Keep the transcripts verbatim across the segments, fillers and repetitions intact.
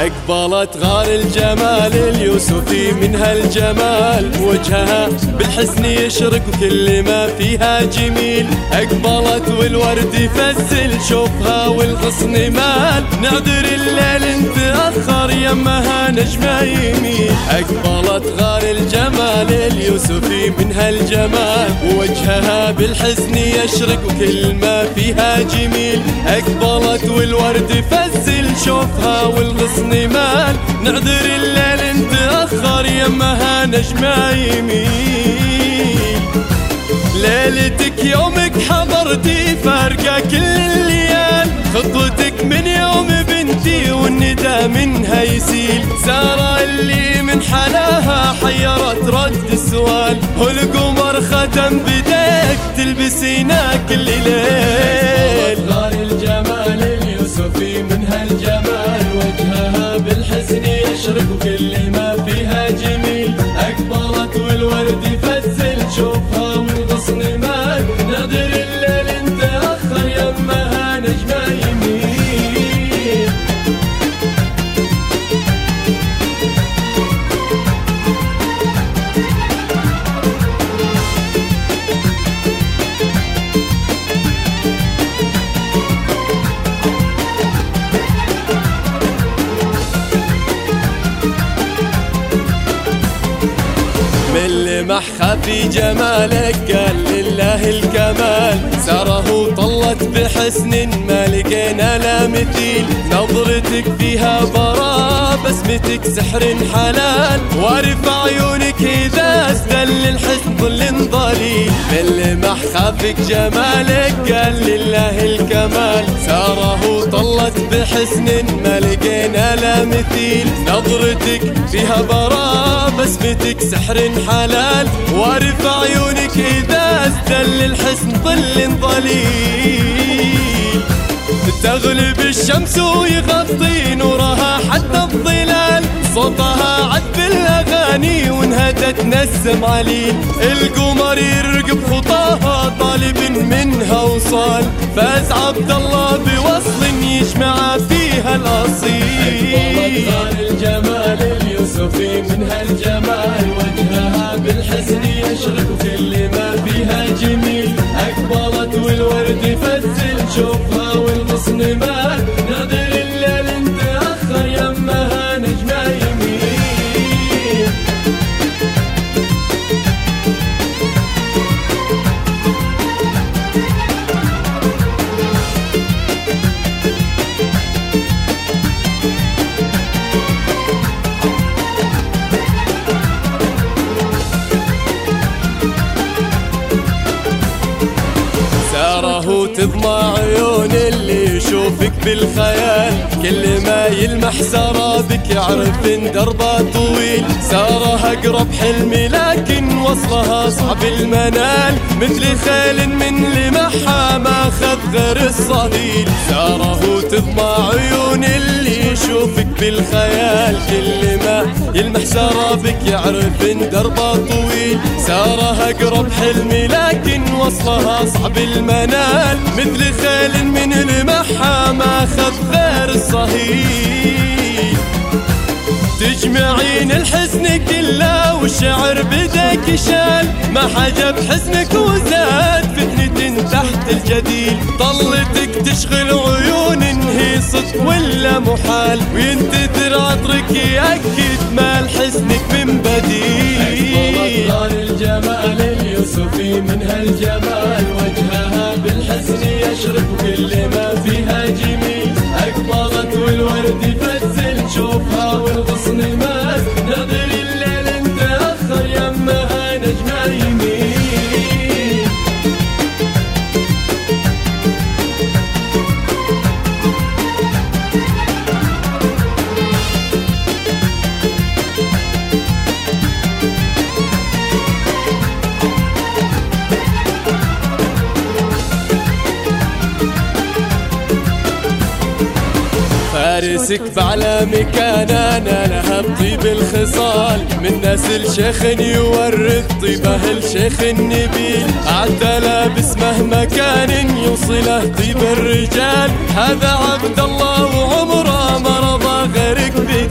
أقبلت غار الجمال اليوسفي منها الجمال، وجهها بالحسن يشرق وكل ما فيها جميل. أقبلت والورد يفزل شوفها والغصن مال، نعذر الليل نتأخر يمها نجمة يميل. أقبلت غار الجمال اليوسفي منها الجمال، وجهها بالحسن يشرق وكل ما فيها جميل. أقبلت والورد يفزل شوفها والغصن مال، نعذر الليل نتأخر يمها نجمة يميل. ليلتك يومك حضرتي فارقة كل الليال، خطوتك من يوم بنتي والندى منها يسيل. سارة اللي من حلاها حيرت رد السؤال، والقمر ختم بديك تلبسينا كل ليل. غار الجمال اليوسفي منها الجمال، وجهها بالحسن يشرق وكل ما فيها جميل. أقبلت والورد يفزل شوفها والغصن مال، نادر الليل نتأخر يمها نجمة يميل. من لمح خفي جمالك قال لله الكمال، ساره طلت بحسن ما لقينا لا مثيل. نظرتك فيها براء بسمتك سحر حلال، وارفع عيونك إذا استل الحسن ظل ضليل. من لمح خافك جمالك قال لله الكمال، ساره طلت بحسن ما لقينا لا مثيل. نظرتك فيها براء بسمتك سحر حلال، وارفع عيونك إذا استل الحسن ظل ضليل. تغلب الشمس ويغطي نورها حتى الظلال، صوتها عذب الأغاني وانهدت نسم عليل. القمر يرقب خطاها طالب منها وصال، فاز عبد الله بوصل يجمع فيها الأصيل. أقبلت غار الجمال اليوسفي منها الجمال، وجهها بالحسن يشرق وكل ما فيها جميل. أقبلت والورد يفزل شوفها والغصن مال، نادر الليل نتأخر يمها نجمة يميل. ساره تضمع عيون اللي يشوفك بالخيال، كل ما يلمح سرابك يعرف ان دربها طويل. ساره اقرب حلمي لكن وصلها صعب المنال، مثل خيل من لمحها ما خذ غير الصهيل. ساره تضمع عيون اللي يشوفك بالخيال، كل ما يلمح سرابك يعرف ان دربها طويل. ساره اقرب حلمي لكن وصلها صعب المنال، مثل خيل من لمحها ما خذ غير الصهيل. تجمعين الحزن كله والشعر بدك شال، ما حجب حزنك وزاد فتنة تحت الجديل. طلتك تشغل عيون انهي صدق ولا محال، وينتثر عطرك يأكد ما حزنك من بديل. أقبلت غار الجمال اليوسفي منها الجمال، وجهها بالحسن يشرق وكل ما فيها جميل. أقبلت والورد يفزل شوفها والغصن مال، نادر الليل نتأخر يمها نجمة يميل. فارسك بعلى مكاننا لها بطيب الخصال، من نسل شيخ يورث طيبه الشيخ النبيل. اعتلى باسمه مكان يوصله طيب الرجال، هذا عبد الله وعمره ما رضى غيرك به.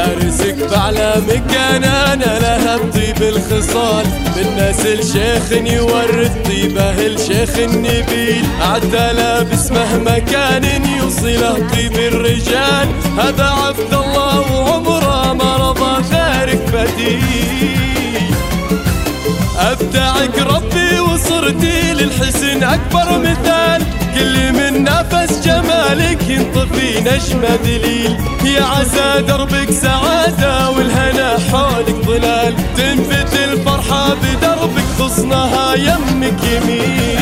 عرسك بأعلى مكان أنا لها بطيب الخصال، من نسل شيخ يورث طيبه الشيخ النبيل، عدل باسمه مكان يوصله طيب الرجال، هذا عبد الله وعمره ما رضى غيرك بديل. أبدعك ربي وصرتي للحسن أكبر مثال، كل من نفس جمالك ينطفي نجم دليل، يا عسى دربك سعادة والهنا حولك ظلال، تنبت الفرحة بدربك غصنها يمك يمين.